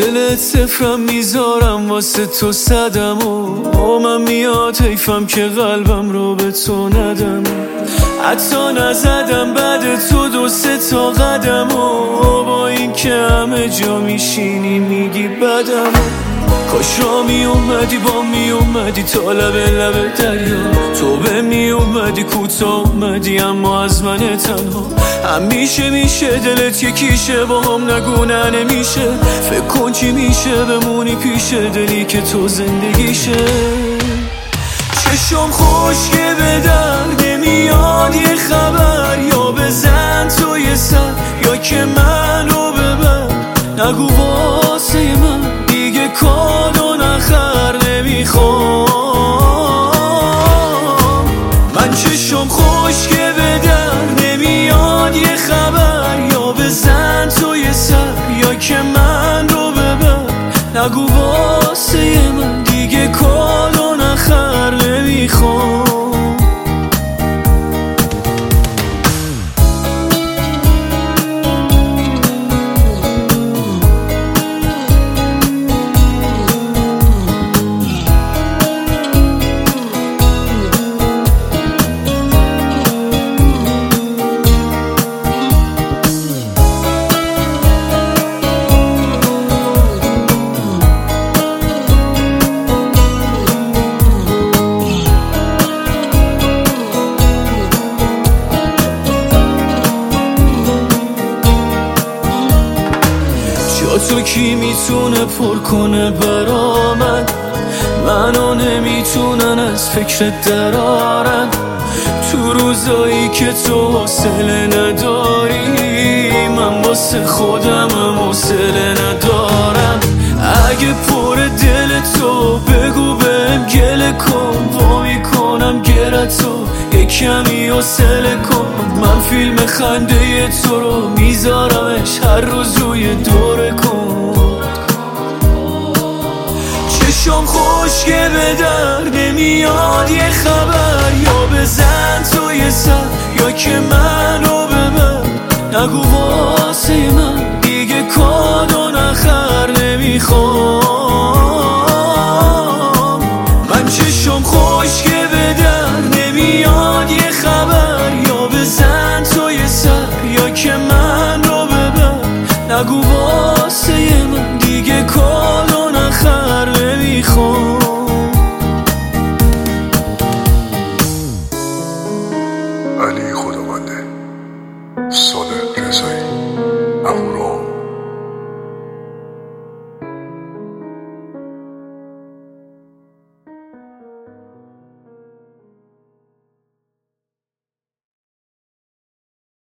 دلت صفرم میذارم واسه تو صدم و من میاد حیفم که قلبم رو به تو ندم، حتی نزدم بعد تو 2-3 تا قدم و با این که همه جا میشینی میگی بدم. کاش را میومدی با میومدی تا لب دریا، تو به میومدی کوتا اومدی اما از من تنها. همیشه میشه دلت یکیشه با هم نگو نه نمیشه، فکر کن چی میشه بمونی پیش دلی که تو زندگیشه. چشم خشکه به در نمیاد یه خبر، یا بزن تو یه سر یا که منو ببر. نگو واسه من دیگه کادو نخر نمیخوام. من چشم خشکه به در نمیاد یه خبر، یا بزن تو یه سر یا که من رو ببر. نگو واسه من دیگه کادو نخر نمیخوام. تو کی میتونه پر کنه برا منو نمیتونن از فکرت درارن. تو روزایی که تو حوصله نداری من واسه خودم حوصله ندارم. اگه پر دل تو بگو بهم گله کن، وا میکنم گرتو یه کمی حوصله کن. من فیلم خنده تو رو میذارمش هر روز روی دوره کن. چشم خشکه به در نمیاد یه خبر، یا بزن تو یه سر یا که منو ببر. نگو واسه من دیگه کادو نخر نمیخوام. من چشم خشکه به در نمیاد یه خبر، یا بزن تو یه سر یا که من رو ببر. نگو